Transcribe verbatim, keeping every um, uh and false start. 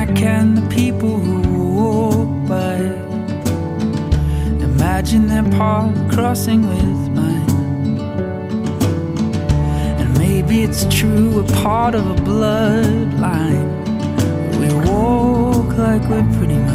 back and the people who walk by. Imagine their path crossing with mine. And maybe it's true, we're part of a bloodline. We walk like we're pretty